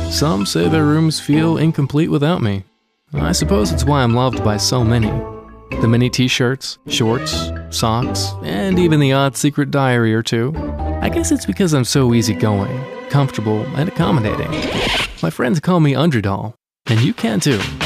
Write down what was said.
Some say their rooms feel incomplete without me. I suppose it's why I'm loved by so many. The many t-shirts, shorts, socks, and even the odd secret diary or two. I guess it's because I'm so easygoing, comfortable, and accommodating. My friends call me Underdoll, and you can too.